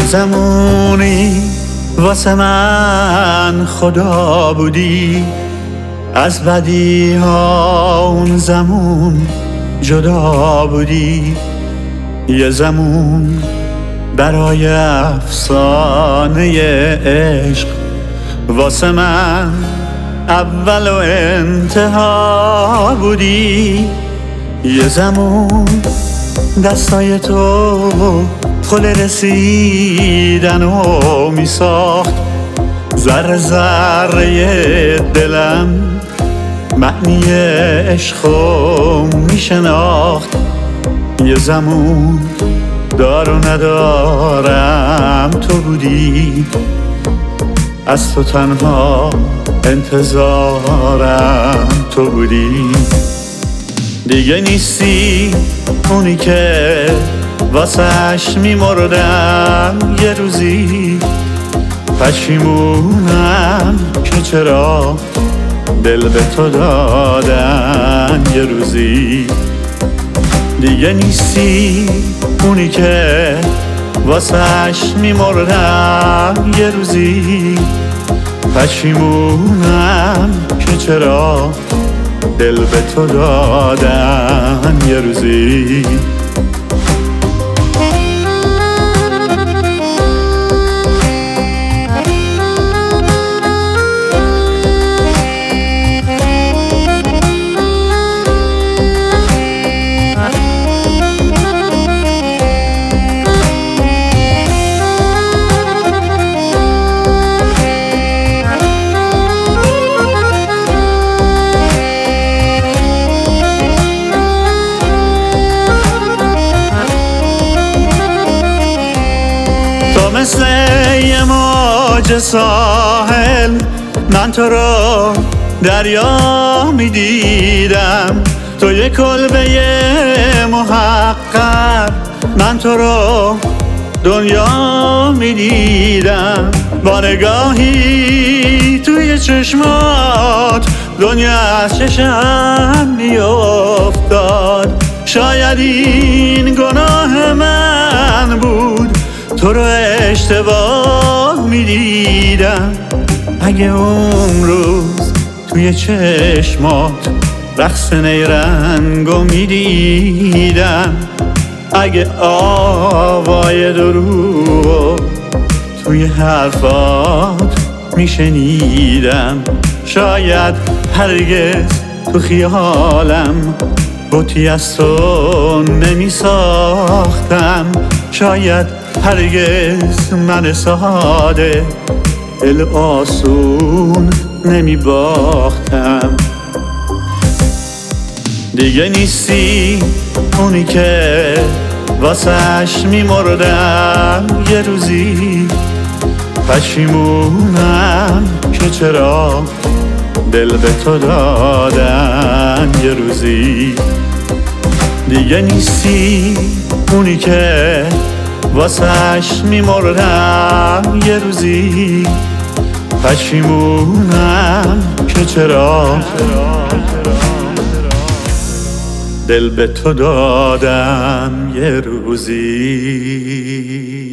زمانی واسه من خدا بودی، از بدی ها اون زمان جدا بودی. یه زمان برای افسانه عشق واسه من اول و انتها بودی. یه زمان دستای تو پل رسیدن و می ساخت، ذره ذره دلم معنی عشقو می شناخت. یه زمان دار و ندارم تو بودی، از تو تنها انتظارم تو بودی. دیگه نیستی اونی که واسش میمردم، یه روزی پشیمونم که چرا دل به تو دادم. یه روزی دیگه نیستی اونی که واسش میمردم، یه روزی پشیمونم که چرا دل به تو دادم. یه روزی مثل یه موج ساحل من تو رو دریا می دیدم، تو یه کلبه محقر من تو رو دنیا می دیدم. با نگاهی توی چشمات دنیا از چشم می افتاد. شاید این گناه من بود، تو رو اشتباه می دیدم. اگه اون روز توی چشمات رقص نیرنگو می دیدم، اگه آوای دروغ توی حرفات می شنیدم، شاید هرگز تو خیالم بتی از تو نمی ساختم. شاید هرگز من ساده دل آسون نمی باختم. دیگه نیستی اونی که واسش می مردم، یه روزی پشیمونم که چرا دل به تو دادم. یه روزی دیگه نیستی اونی که واسش میمردم، یه روزی پشیمونم که چرا دل به تو دادم. یه روزی